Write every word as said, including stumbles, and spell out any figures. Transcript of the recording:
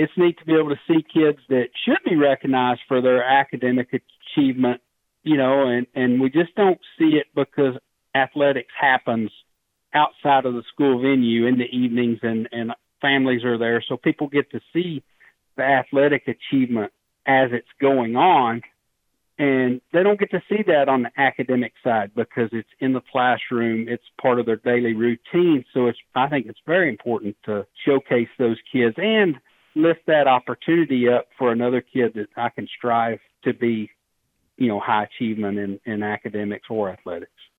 it's neat to be able to see kids that should be recognized for their academic achievement, you know, and, and we just don't see it because athletics happens outside of the school venue in the evenings, and, and families are there. So people get to see the athletic achievement as it's going on. And they don't get to see that on the academic side because it's in the classroom. It's part of their daily routine. So it's, I think it's very important to showcase those kids and lift that opportunity up for another kid that I can strive to be, you know, high achievement in, in academics or athletics.